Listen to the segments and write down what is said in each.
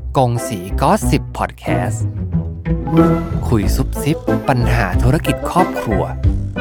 กงสีก็สิบพอดแคสต์คุยซุบซิบปัญหาธุรกิจครอบครัว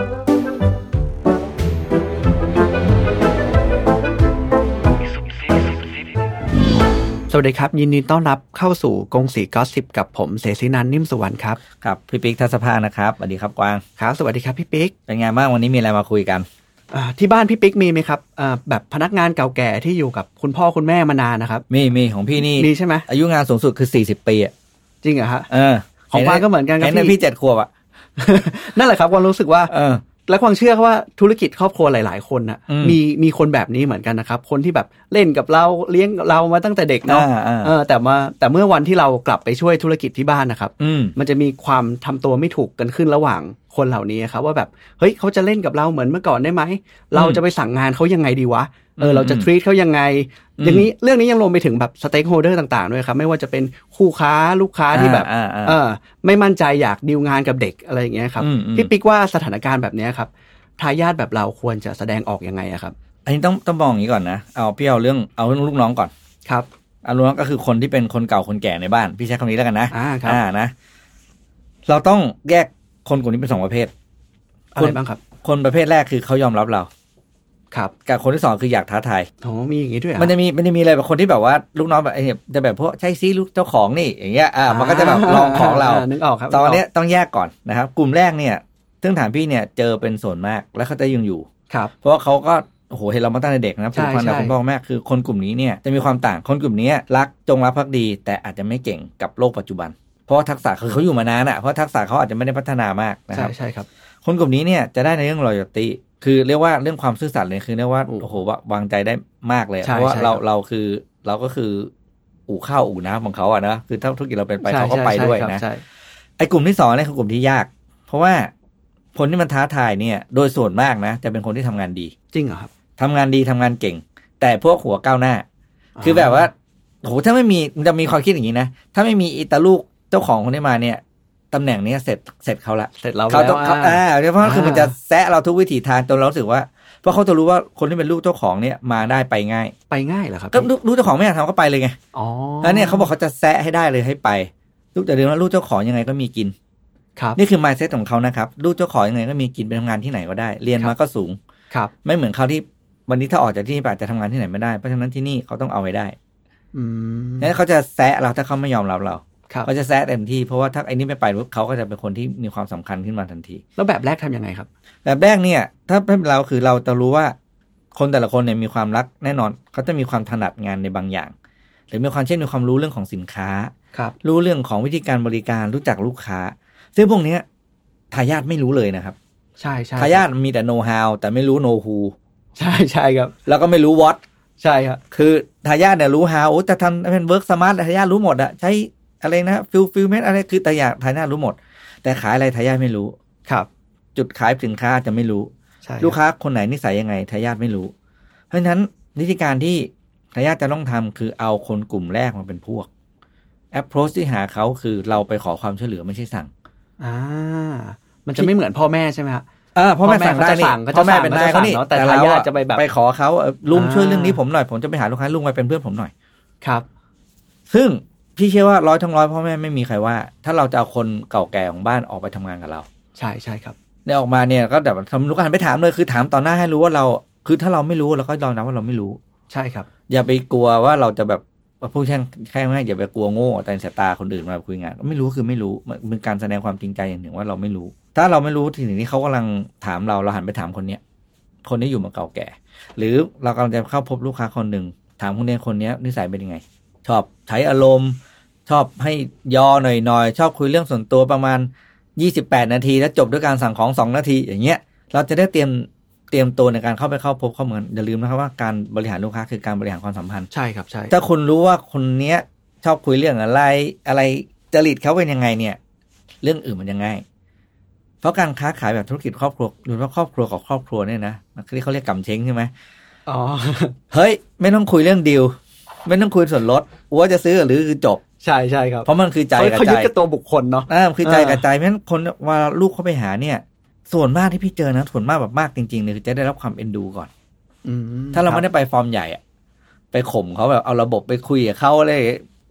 สวัสดีครับยินดีต้อนรับเข้าสู่กงสีก็สิบกับผมเสศินันท์นิ่มสุวรรณครับครับพี่ปิ๊กทัศภานะครับสวัสดีครับกวางครับสวัสดีครับพี่ปิ๊กเป็นไงบ้างวันนี้มีอะไรมาคุยกันที่บ้านพี่ปิ๊กมีไหมครับแบบพนักงานเก่าแก่ที่อยู่กับคุณพ่อคุณแม่มานานนะครับมีของพี่นี่มีใช่ไหมอายุงานสูงสุดคือ40 ปีอ่ะจริงเหรอฮะของกวางก็เหมือนกันครับพี่7 ขวบอ่ะนั่นแหละครับกวางรู้สึกว่าและความเชื่อว่าธุรกิจครอบครัวหลายๆคนน่ะมีคนแบบนี้เหมือนกันนะครับคนที่แบบเล่นกับเราเลี้ยงเรามาตั้งแต่เด็กเนาะแต่เมื่อวันที่เรากลับไปช่วยธุรกิจที่บ้านนะครับมันจะมีความทำตัวไม่ถูกกันขึ้นระหว่างคนเหล่านี้ครับว่าแบบเฮ้ยเขาจะเล่นกับเราเหมือนเมื่อก่อนได้ไหมเราจะไปสั่งงานเขายังไงดีวะเราจะ treat เขายังไงอย่างนี้เรื่องนี้ยังรวมไปถึงแบบ stakeholder ต่างๆด้วยครับไม่ว่าจะเป็นคู่ค้าลูกค้าที่แบบไม่มั่นใจอยากดีลงานกับเด็กอะไรอย่างเงี้ยครับพี่ปิ๊กว่าสถานการณ์แบบนี้ครับทายาทแบบเราควรจะแสดงออกยังไงครับอันนี้ต้องมองอย่างนี้ก่อนนะพี่เอาเรื่องลูกน้องก่อนครับลูกน้องก็คือคนที่เป็นคนเก่าคนแก่ในบ้านพี่ใช้คำนี้แล้วกันนะครับนะเราต้องแยกคนกลุ่มนี้เป็น2ประเภทอะไรบ้างครับคนประเภทแรกคือเขายอมรับเราครับกับคนที่2คืออยากท้าทายมีอย่างนี้ด้วยมันจะมีอะไรแบบคนที่แบบว่าลูกน้องแบบจะแบบพวกใช่ซิลูกเจ้าของนี่อย่างเงี้ยมันก็จะแบบลองของเรานึกออกครับตอนนี้ต้องแยกก่อนนะครับกลุ่มแรกเนี่ยซึ่งถามพี่เนี่ยเจอเป็นส่วนมากแล้วเขาจะยังอยู่ครับเพราะว่าเขาก็โอ้โหเห็นเรามาตั้งแต่เด็กนะผูกพันกับคุณพ่อแม่คือคนกลุ่มนี้เนี่ยจะมีความต่างคนกลุ่มนี้รักจงรักภักดีแต่อาจจะไม่เก่งกับโลกปัจจุบันเพราะทักษะคือเขาอยู่มานานเพราะทักษะเขาอาจจะไม่ได้พัฒนามากนะครับใช่ครับคนกลุ่มนี้เนี่ยจะได้ในเรื่อง loyalty คือเรียกว่าเรื่องความซื่อสัตย์เลยคือเรียกว่าโอ้โหวางใจได้มากเลยเพราะว่าเราก็คืออู่ข้าวอู่น้ำของเขานะคือถ้าธุรกิจเราเป็นไปเขาก็ไปด้วยนะไอ้กลุ่มที่2เนี่ยคือกลุ่มที่ยากเพราะว่าคนที่มันท้าทายเนี่ยโดยส่วนมากนะจะเป็นคนที่ทำงานดีจริงเหรอครับทำงานดีทำงานเก่งแต่พวกหัวก้าวหน้าคือแบบว่าโหถ้าไม่มีมันจะมีความคิดอย่างนี้นะถ้าไม่มีอิตาลูกเจ้าของคนนี้มาเนี่ยตำแหน่งนี้เสร็จเขาละเสร็จเราเขาต้องเพราะคือมันจะแซะเราทุกวิถีทางจนเรารู้สึกว่าเพราะเขาจะรู้ว่าคนที่เป็นลูกเจ้าของเนี่ยมาได้ไปง่ายเหรอครับก็ลูกเจ้าของไม่อยากทำก็ไปเลยไงแล้วเนี่ยเขาบอกเขาจะแซะให้ได้เลยให้ไปลูกแต่เดี๋ยวว่าลูกเจ้าของยังไงก็มีกินนี่คือ mindset ของเขานะครับลูกเจ้าของยังไงก็มีกินไปทำงานที่ไหนก็ได้เรียนมาก็สูงไม่เหมือนเขาที่วันนี้ถ้าออกจากที่นี่ไปจะทำงานที่ไหนไม่ได้เพราะฉะนั้นที่นี่เขาต้องเอาไว้ได้งั้นเขาจะแซะเราถ้าเขาไม่ยอมรับเราเขาจะแซะเต็มที่เพราะว่าถ้าไอ้นี่ไม่ไปเขาก็จะเป็นคนที่มีความสำคัญขึ้นมาทันทีแล้วแบบแรกทำยังไงครับแบบแรกเนี่ยถ้าเป็นเราคือเราจะรู้ว่าคนแต่ละคนเนี่ยมีความรักแน่นอนเขาจะมีความถนัดงานในบางอย่างหรือมีความเช่นมีความรู้เรื่องของสินค้ารู้เรื่องของวิธีการบริการรู้จักลูกค้าซึ่งพวกนี้ทายาทไม่รู้เลยนะครับใช่ทายาทมีแต่ know how แต่ไม่รู้ know who ใช่ครับแล้วก็ไม่รู้ what ใช่ครับคือทายาทเนี่ยรู้ how จะทำเป็น work smart ทายาทรู้หมดใช้อะไรนะ fulfillment อะไรคือทายาทรู้หมดแต่ขายอะไรทายาทไม่รู้ครับจุดขายสินค้าจะไม่รู้ลูกค้าคนไหนนิสัยยังไงทายาทไม่รู้เพราะฉะนั้นวิธีการที่ทายาทจะต้องทำคือเอาคนกลุ่มแรกมาเป็นพวก approach ที่หาเขาคือเราไปขอความช่วยเหลือไม่ใช่สั่งมันจะไม่เหมือนพ่อแม่ใช่ไหมครับพ่อแม่สั่งได้นี่พ่อแม่เป็นนายเขานี่แต่ทายาทจะไปแบบไปขอเขาลุงช่วยเรื่องนี้ผมหน่อยผมจะไปหาลูกค้าลุงไปเป็นเพื่อนผมหน่อยครับซึ่งพี่เชื่อว่า100 ทั้ง 100พ่อแม่ไม่มีใครว่าถ้าเราจะเอาคนเก่าแก่ของบ้านออกไปทำงานกับเราใช่ครับเนี่ยออกมาเนี่ยก็แบบทำลูกค้าไปถามเลยคือถามต่อหน้าให้รู้ว่าเราคือถ้าเราไม่รู้เราก็ยอมรับว่าเราไม่รู้ใช่ครับอย่าไปกลัวว่าเราจะแบบพูดแค่ไม่อย่าไปกลัวโง่แต่สายตาคนอื่นมาคุยงานไม่รู้คือไม่รู้มันเป็นการแสดงความจริงใจอย่างหนึ่งว่าเราไม่รู้ถ้าเราไม่รู้ทีนี้เขากำลังถามเราหันไปถามคนนี้อยู่มาเก่าแก่หรือเรากำลังจะเข้าพบลูกค้าคนหนึ่งถามคนนี้นิสัยเป็นยังไงชอบใช้อารมณ์ชอบให้ย่อหน่อยชอบคุยเรื่องส่วนตัวประมาณ28 นาทีแล้วจบด้วยการสั่งของ2 นาทีอย่างเงี้ยเราจะได้เตรียมตัวในการเข้าพบเขาเหมือนอย่าลืมนะครับว่าการบริหารลูกค้าคือการบริหารความสัมพันธ์ใช่ครับใช่ถ้าคุณรู้ว่าคนนี้ชอบคุยเรื่องอะไรจริตเขาเป็นยังไงเนี่ยเรื่องอื่นมันยังไงเพราะการค้าขายแบบธุรกิจครอบครัวหรือว่าครอบครัวกับครอบครัวเนี่ยนะที่เขาเรียกกำเช้งใช่ไหมเฮ้ยไม่ต้องคุยเรื่องดีลไม่ต้องคุยส่วนลดว่าจะซื้อหรือคือจบใช่ครับเพราะมันคือใจกับใจเขายึดกับตัวบุคคลเนาะคือใจกับใจเพราะฉะนั้นคนว่าลูกเขาไปหาเนี่ยส่วนมากที่พี่เจอนะส่วนมากแบบมากจริงๆเนี่ยคือจะได้รับความเอ็นดูก่อนถ้าเราไม่ได้ไปฟอร์มใหญ่ไปข่มเขาแบบเอาระบบไปคุยกับเขาอะไร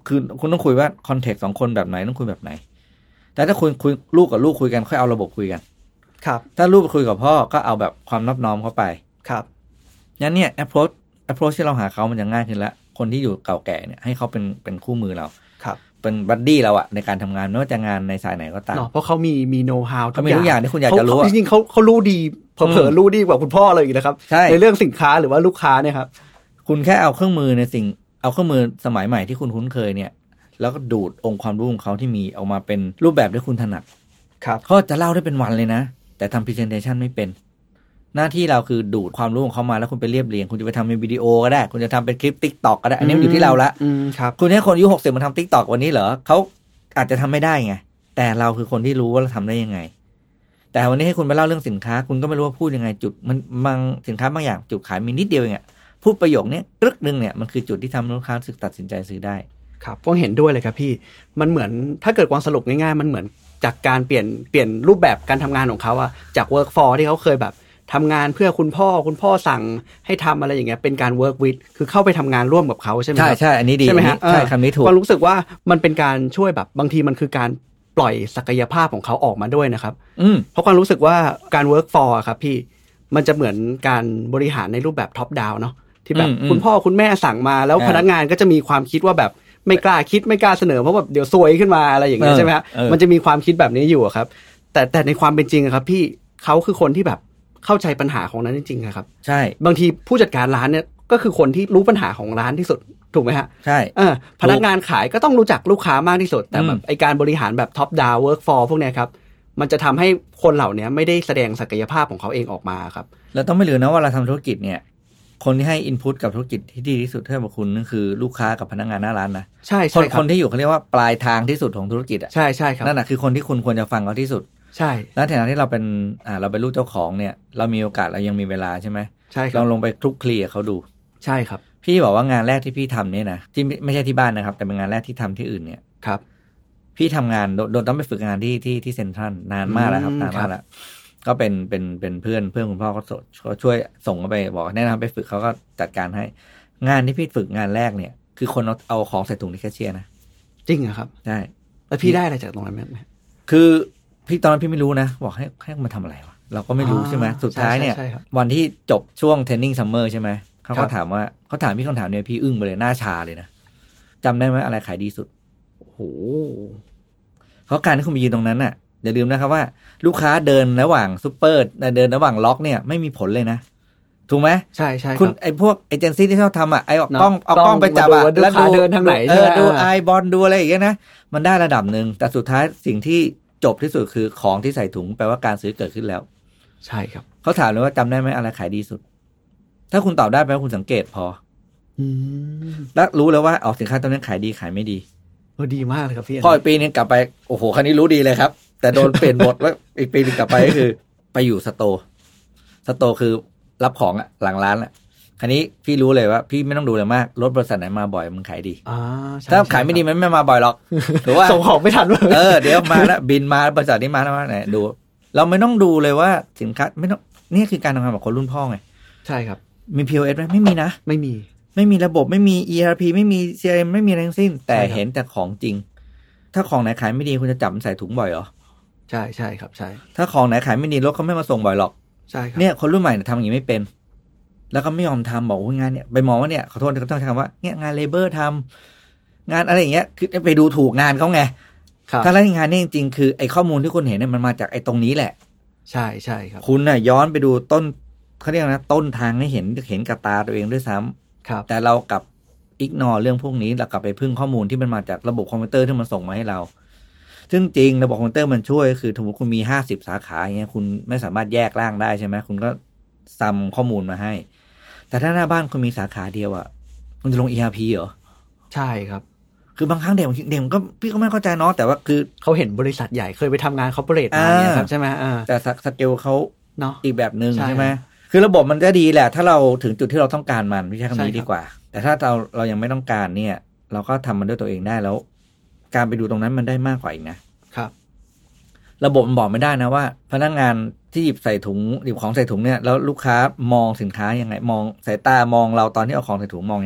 คือคุณต้องคุยว่าคอนเทกต์2คนแบบไหนต้องคุยแบบไหนแต่ถ้าคุยลูกกับลูกคุยกันค่อยเอาระบบคุยกันครับถ้าลูกคุยกับพ่อก็เอาแบบความนอบน้อมเข้าไปครับงั้นเนี่ย approach ที่เราหาเขามันจะง่ายขึ้นแล้วคนที่อยู่เก่าแก่เนี่ยให้เขาเป็นคู่มือเราครับเป็นบัดดี้เราอะในการทำงานไม่ว่าจะงานในสายไหนก็ตามเพราะเขามีโน้ตฮาวทุกอย่างที่คุณอยากจะรู้จริงๆเขารู้ดีเผลอๆรู้ดีกว่าคุณพ่อเลยอีกนะครับในเรื่องสินค้าหรือว่าลูกค้าเนี่ยครับคุณแค่เอาเครื่องมือในเอาเครื่องมือสมัยใหม่ที่คุณคุ้นเคยเนี่ยแล้วก็ดูดองค์ความรู้ของเขาที่มีออกมาเป็นรูปแบบที่คุณถนัดครับเขาจะเล่าได้เป็นวันเลยนะแต่ทำ presentation ไม่เป็นหน้าที่เราคือดูดความรู้ของเขามาแล้วคุณไปเรียบเรียงคุณจะไปทำเป็นวิดีโอก็ได้คุณจะทำเป็นคลิป TikTok ก็ได้อันนี้อยู่ที่เราละครับคุณให้คนอายุ60มาทำ TikTok วันนี้เหรอเขาอาจจะทำไม่ได้ไงแต่เราคือคนที่รู้ว่าเราทำได้ยังไงแต่วันนี้ให้คุณไปเล่าเรื่องสินค้าคุณก็ไม่รู้ว่าพูดยังไงจุดมันบางสินค้าบางอย่างจุดขายมีนิดเดียวเองอะพูดประโยคนี้กึกนึงเนี่ยมันคือจุดที่ทำให้ลูกค้าตัดสินใจซื้อได้ครับก็เห็นด้วยเลยครับพี่มันเหมือนถ้าเกิดความสรุปง่ายๆมันเหมือนจากการเปลี่ยนรูปแบบการทำงานของเขาอะจาก work for ที่เขาเคยแบบทำงานเพื่อคุณพ่อสั่งให้ทำอะไรอย่างเงี้ยเป็นการ work with คือเข้าไปทำงานร่วมกับเขาใช่ไหมครับใช่อันนี้ดีใช่ไหมฮะใช่คำนี้ถูกก็รู้สึกว่ามันเป็นการช่วยแบบบางทีมันคือการปล่อยศักยภาพของเขาออกมาด้วยนะครับเพราะความรู้สึกว่าการ work for ครับพี่มันจะเหมือนการบริหารในรูปแบบ top down เนาะที่แบบคุณพ่อคุณแม่สั่งมาแล้วพนักงานก็จะมีความคิดว่าแบบไม่กล้าคิดไม่กล้าเสนอเพราะแบบเดี๋ยวซวยขึ้นมาอะไรอย่างเงี้ยใช่ไหมฮะมันจะมีความคิดแบบนี้อยู่ครับแต่ในความเป็นจริงครับพี่เขาคือคนที่แบบเข้าใจปัญหาของนั้นจริงๆครับใช่บางทีผู้จัดการร้านเนี่ยก็คือคนที่รู้ปัญหาของร้านที่สุดถูกไหมฮะใช่พนักงานขายก็ต้องรู้จักลูกค้ามากที่สุดแต่แบบไอการบริหารแบบ top down work for พวกเนี้ยครับมันจะทำให้คนเหล่านี้ไม่ได้แสดงศักยภาพของเขาเองออกมาครับแล้วต้องไม่ลืมนะว่าเราทำธุรกิจเนี่ยคนที่ให้อินพุตกับธุรกิจที่ดีที่สุดเท่ากับคุณนั่นคือลูกค้ากับพนักงานหน้าร้านนะใช่ครับคนที่อยู่เขาเรียกว่าปลายทางที่สุดของธุรกิจอ่ะใช่ครับนั่นแหะคือคนที่คุณควรจะฟังเขาที่สุดใช่แล้วในฐานะที่เราเป็นลูกเจ้าของเนี่ยเรามีโอกาสเรายังมีเวลาใช่ไหมใช่ลองไปคลุกคลีกับเขาดูใช่ครับพี่บอกว่างานแรกที่พี่ทำเนี่ยนะที่ไม่ใช่ที่บ้านนะครับแต่เป็นงานแรกที่ทำที่อื่นเนี่ยครับพี่ทำงานโดนต้องไปฝึกงานที่เซ็นทรัลนานมากแล้วครับนานมากแล้วก็เป็นเพื่อนคุณพ่อก็ช่วยส่งเขาไปบอกแนะนำไปฝึกเขาก็จัดการให้งานที่พี่ฝึกงานแรกเนี่ยคือคนเอาของใส่ถุงที่แคชเชียร์นะจริงเหรอครับใช่แล้วพี่ได้อะไรจากตรงนั้นไหมคือพี่ตอนนั้นพี่ไม่รู้นะบอกให้มาทำอะไรวะเราก็ไม่รู้ใช่ไหมสุดท้ายเนี่ยวันที่จบช่วงเทรนนิ่งซัมเมอร์ใช่ไหมเขาก็ถามพี่คำถามเนี่ยพี่อึ้งไปเลยหน้าชาเลยนะจำได้ไหมอะไรขายดีสุดโอ้โหเพราะการที่คุณไปยืนตรงนั้นน่ะอย่าลืมนะครับว่าลูกค้าเดินระหว่างซูเปอร์เดินระหว่างล็อกเนี่ยไม่มีผลเลยนะถูกไหมใช่คุณไอ้พวกเอเจนซี่ที่เขาทำอ่ะไอ้กล้องไปจับแล้วดูเดินทางไหนดูไอบอลดูอะไรอย่างเงี้ยนะมันได้ระดับหนึ่งแต่สุดท้ายสิ่งที่จบที่สุดคือของที่ใส่ถุงแปลว่าการซื้อเกิดขึ้นแล้วใช่ครับเขาถามเลยว่าจำได้ไหมอะไรขายดีสุดถ้าคุณตอบได้แปลว่าคุณสังเกตพอแล้วรู้แล้วว่าออกสินค้าตัวนั้นขายดีขายไม่ดีดีมากเลยครับพี่พออีกปีนึงกลับไปโอ้โหคันนี้รู้ดีเลยครับแต่โดนเปลี่ยนบทแล้วอีกปีนึงกลับไปก็คือไปอยู่สโตร์คือรับของอ่ะหลังร้านอ่ะคันนี้พี่รู้เลยว่าพี่ไม่ต้องดูเลยมากรถบริษัทไหนมาบ่อยมันขายดีถ้าขายไม่ดีมันไม่มาบ่อยหรอกถือว่าส่งของไม่ทันเดี๋ยวมาแล้วบินมาบริษัทนี้มาแล้วไหนดูเราไม่ต้องดูเลยว่าสินค้าไม่ต้องนี่คือการทำงานแบบคนรุ่นพ่อไงใช่ครับมี POS ไหมไม่มีนะไม่มีระบบไม่มี ERP ไม่มี CRM ไม่มีอะไรทั้งสิ้นแต่เห็นแต่ของจริงถ้าของไหนขายไม่ดีคุณจะจับมันใส่ถุงบ่อยเหรอใช่ครับใช่ถ้าของไหนขายไม่ดีรถเขาไม่มาส่งบ่อยหรอกใช่ครับเนี่ยคนรุ่นใหม่ทำอย่างนี้ไม่เป็นแล้วก็ไม่ยอมทำบอกว่างานเนี่ยไปมองว่าเนี่ยขอโทษเขาต้องใช้คำว่าเนี่ยงานเลเบอร์ทำงานอะไรอย่างเงี้ยคือไปดูถูกงานเขาไงถ้าแล้วงานนี่จริงๆคือไอ้ข้อมูลที่คุณเห็นเนี่ยมันมาจากไอ้ตรงนี้แหละใช่ครับคุณน่ะย้อนไปดูต้นเขาเรียกนะต้นทางให้เห็นกับตาตัวเองด้วยซ้ำครับแต่เรากลับอิกนอเรื่องพวกนี้เรากลับไปพึ่งข้อมูลที่มันมาจากระบบคอมพิวเตอร์ที่มันส่งมาให้เราซึ่งจริงระบบคอมพิวเตอร์มันช่วยคือสมมติคุณมี50สาขาอย่างเงี้ยคุณไม่สามารถแยกร่างได้ใช่ไหมคุณก็ซัมข้อมูลมาให้แต่ถ้าหน้าบ้านคุณมีสาขาเดียวอ่ะคุณจะลง ERP เหรอใช่ครับคือบางครั้งเด็กก็พี่ก็ไม่เข้าใจเนาะแต่ว่าคือเขาเห็นบริษัทใหญ่เคยไปทำงานคอร์ปอเรทมาเนี่ยครับใช่ไหมแต่สเกลเขาเนาะอีกแบบนึงใช่ไหมคือระบบมันจะดีแหละถ้าเราถึงจุดที่เราต้องการมันไม่ใช่คำนี้ดีกว่าแต่ถ้าเรายังไม่ต้องการเนี่ยเราก็ทำมันด้วยตัวเองได้แล้วการไปดูตรงนั้นมันได้มากกว่าอีกนะครับระบบมันบอกไม่ได้นะว่าพนักงานที่หยิบของใส่ถุงเนี่ยแล้วลูกค้ามองสินค้ายังไงมองสายตามองเราตอนที่เอาของใส่ถุงมองยังไง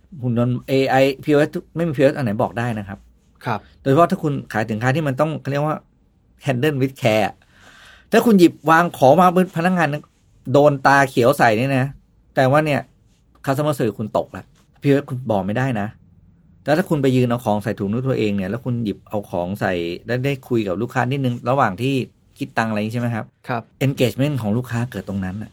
หุ่นยนต์ AI POS ไม่มี POS อันไหนบอกได้นะครับครับโดยเฉพาะถ้าคุณขายสินค้าที่มันต้องเรียกว่า handle with care ถ้าคุณหยิบวางของมาบนพนักงานโดนตาเขียวใส่นี่นะแต่ว่าเนี่ย customer service คุณตกละ POS คุณบอกไม่ได้นะแล้วถ้าคุณไปยืนเอาของใส่ถุงด้วยตัวเองเนี่ยแล้วคุณหยิบเอาของใส่ได้คุยกับลูกค้านิดนึงระหว่างที่คิดตังค์อะไรใช่ไหมครับครับ engagement ของลูกค้าเกิดตรงนั้นอ่ะ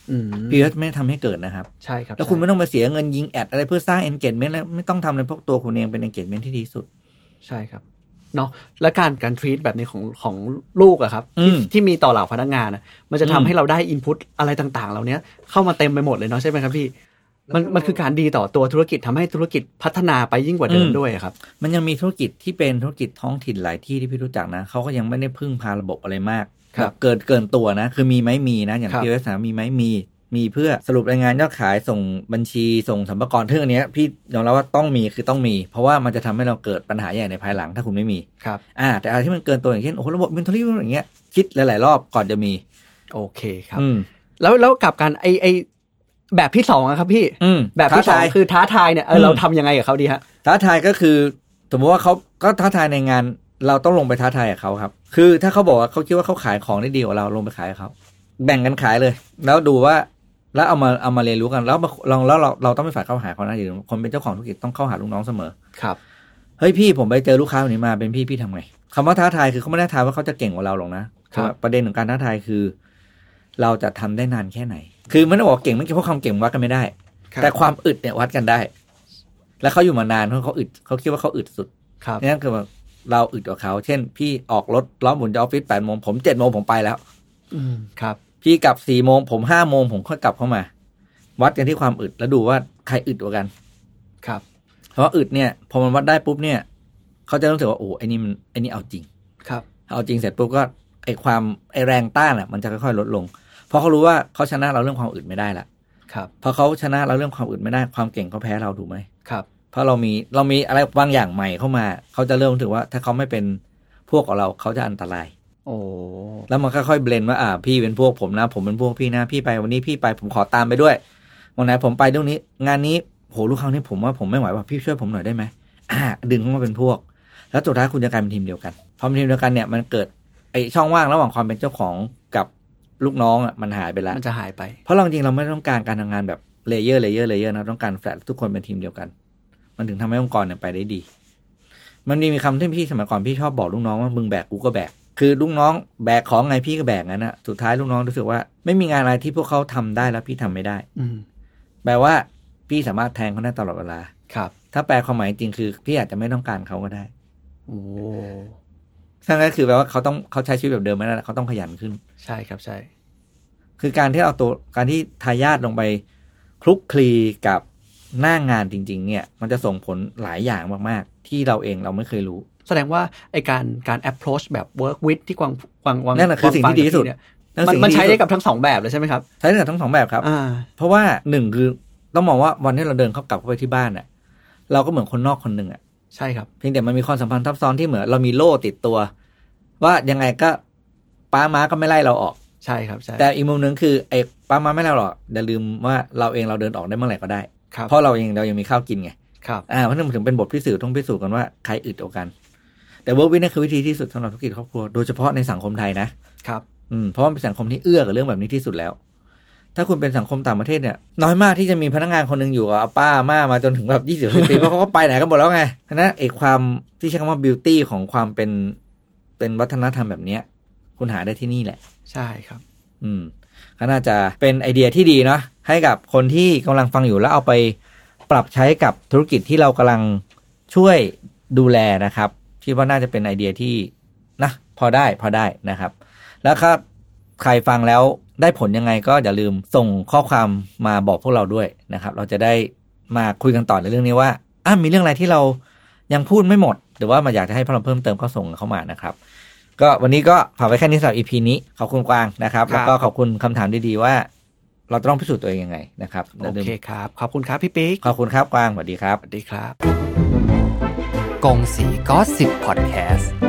POS ไม่ทำให้เกิดนะครับใช่ครับแล้วคุณไม่ต้องมาเสียเงินยิงแอดอะไรเพื่อสร้าง engagement แล้วไม่ต้องทำเลยเพราะตัวคุณเองเป็น engagement ที่ดีสุดใช่ครับเนาะและการทรีตแบบนี้ของลูกอะครับที่มีต่อเหล่าพนักงานมันจะทำให้เราได้อินพุตอะไรต่างๆเหล่านี้เข้ามาเต็มไปหมดเลยเนาะใช่ไหมครับพี่มันคือการดีต่อตัวธุรกิจทำให้ธุรกิจพัฒนาไปยิ่งกว่าเดิมด้วยครับมันยังมีธุรกิจที่เป็นธุรกิจท้องถิ่นหลายที่ที่พี่รู้จักนะเขาก็ยังไม่ได้พึ่งพาระบบอะไรมากแบบเกินตัวนะคือมีไหมมีนะอย่างพี่วัฒนามีไหมมีเพื่อสรุปรายงานยอดขายส่งบัญชีส่งสรรพากรอันนี้พี่ยอมรับว่าต้องมีคือต้องมีเพราะว่ามันจะทำให้เราเกิดปัญหาใหญ่ในภายหลังถ้าคุณไม่มีครับแต่อะไรที่มันเกินตัวอย่างเช่นโอ้โหระบบอินเทอร์เน็ตอย่างเงี้ยคิดหลายๆรอบก่อนจะมีโอเคครับแล้วกับการไอแบบที่2ครับพี่แบบที่2คือท้าทายเนี่ยเราทำยังไงกับเขาดีฮะท้าทายก็คือสมมติว่าเขาก็ท้าทายในงานเราต้องลงไปท้าทายกับเขาครับคือถ้าเขาบอกว่าเขาคิดว่าเขาขายของได้ดีกว่าเราลงไปขายกับเขาแบ่งกันขายเลยแล้วดูว่าแล้วเอามาเรียนรู้กันแล้วเราต้องไม่ฝ่ายเข้าหาเขานะอยู่คนเป็นเจ้าของธุรกิจต้องเข้าหาลูกน้องเสมอครับเฮ้ยพี่ผมไปเจอลูกค้าคนนี้มาเป็นพี่ทำไงคำว่าท้าทายคือเขาไม่ได้ท้าว่าเขาจะเก่งกว่าเราหรอกนะประเด็นของการท้าทายคือเราจะทำได้นานแค่ไหนคือไม่ได้บอกเก่งไม่เกี่ยวกับความเก่งวัดกันไม่ได้แต่ความอึดเนี่ยวัดกันได้แล้วเขาอยู่มานานเพราะเขาอึดเขาคิดว่าเขาอึดสุดนี่คือว่าเราอึดกว่าเขาเช่นพี่ออกรถล้อมหมุนจากออฟฟิศ 8 โมงผม 7 โมงผมไปแล้วครับพี่กลับ 4 โมงผม 5 โมงผมค่อยกลับเข้ามาวัดกันที่ความอึดแล้วดูว่าใครอึดกว่ากันครับเพราะอึดเนี่ยพอมันวัดได้ปุ๊บเนี่ยเขาจะรู้สึกว่าโอ้ไอ้นี่เอาจริงครับเอาจริงเสร็จปุ๊บก็ไอ้แรงต้านมันจะค่อยๆลดลงเพราะเขารู้ว่าเขาชนะเราเรื่องความอึดไม่ได้ละครับพอเขาชนะเราเรื่องความอึดไม่ได้ความเก่งเขาแพ้เราถูกไหมครับเพราะเรามีอะไรบางอย่างใหม่เข้ามาเขาจะเริ่มรู้สึกว่าถ้าเขาไม่เป็นพวกของเราเขาจะอันตรายโอ้แล้วมันค่อยๆเบลนว่าพี่เป็นพวกผมนะผมเป็นพวกพี่นะพี่ไปวันนี้พี่ไปผมขอตามไปด้วยวันไหนผมไปตรงนี้งานนี้โหลูกค้านี่ผมว่าผมไม่ไหวว่ะพี่ช่วยผมหน่อยได้ไหมดึงเข้ามาเป็นพวกแล้วสุดท้ายคุณจะกลายเป็นทีมเดียวกันพอเป็นทีมเดียวกันเนี่ยมันเกิดไอช่องว่างระหว่างความเป็นเจ้าของกับลูกน้องมันหายไปแล้วมันจะหายไปเพราะเราจริงเราไม่ต้องการทำงานแบบเลเยอร์นะต้องการแฟลตทุกคนเป็นทีมเดียวกันมันถึงทำให้องค์กรเนี่ยไปได้ดีมันมีคำที่พี่สมัยก่อนพี่ชอบบอกลูกน้องว่ามึงแบกกูก็แบกคือลูกน้องแบกของไงพี่ก็แบกงั้นนะสุดท้ายลูกน้องรู้สึกว่าไม่มีงานอะไรที่พวกเขาทำได้แล้วพี่ทำไม่ได้แปลว่าพี่สามารถแทงเขาได้ตลอดเวลาครับถ้าแปลความหมายจริงคือพี่อาจจะไม่ต้องการเขาก็ได้โอ้ซึ่งก็คือแปลว่าเขาใช้ชีวิตแบบเดิมไม่ได้เขาต้องขยันขึ้นใช่ครับใช่คือการที่ทายาทลงไปคลุกคลีกับหน้างานจริงๆเนี่ยมันจะส่งผลหลายอย่างมากๆที่เราเองเราไม่เคยรู้แสดงว่าไอการ approach แบบ work with ที่กวางนั่นคือสิ่งที่ดีที่สุดมันใช้ได้กับทั้ง2แบบเลยใช่ไหมครับใช้ได้กับทั้ง2แบบครับเพราะว่า1คือต้องมองว่าวันที่เราเดินกลับเข้าไปที่บ้านเราก็เหมือนคนนอกคนนึงใช่ครับเพียงแต่มันมีความสัมพันธ์ซับซ้อนที่เหมือนเรามีโล่ติดตัวว่ายังไงก็ป้าม้าก็ไม่ไล่เราออกใช่ครับใช่แต่อีกมุมนึงคือไอ้ป้าม้าไม่ไล่เราหรอกอย่าลืมว่าเราเองเราเดินออกได้เมื่อไหร่ก็ได้เพราะเรายังมีข้าวกินไงครับเพราะนั่นถึงเป็นบทพิสูจน์ต้องพิสูจน์กันว่าใครอึดกว่ากันแต่ work with นี่คือวิธีที่สุดสำหรับธุรกิจครอบครัวโดยเฉพาะในสังคมไทยนะครับเพราะมันเป็นสังคมที่เอื้อกับเรื่องแบบนี้ที่สุดแล้วถ้าคุณเป็นสังคมต่างประเทศเนี่ยน้อยมากที่จะมีพนักงานคนนึงอยู่กับป้าม่ามาจนถึงแบบ20 ปีเพราะเขาก็ไปไหนกันหมดแล้วไงฉะนั้นไอ้ความที่ใช้คำว่า beauty ของความเป็นวัฒนธรรมแบบนี้คุณหาได้ที่นี่แหละใช่ครับก็น่าจะเป็นไอเดียที่ดีเนาะให้กับคนที่กำลังฟังอยู่แล้วเอาไปปรับใช้กับธุรกิจที่เรากำลังช่วยดูแลนะครับคิดว่าน่าจะเป็นไอเดียที่นะพอได้นะครับแล้วครับใครฟังแล้วได้ผลยังไงก็อย่าลืมส่งข้อความมาบอกพวกเราด้วยนะครับเราจะได้มาคุยกันต่อในเรื่องนี้ว่ามีเรื่องอะไรที่เรายังพูดไม่หมดหรือว่ามาอยากจะให้พวกเราเพิ่มเติมก็ส่งเข้ามานะครับก็วันนี้ก็ฝากไว้แค่นี้สำหรับ EP นี้ขอบคุณกวางนะครับแล้วก็ขอบคุณคำถามดีๆว่าเราต้องพิสูจน์ตัวเองยังไงนะครับโอเคครับขอบคุณครับพี่ปิ๊กขอบคุณครับกวางสวัสดีครับสวัสดีครับกงสีก็10 Podcast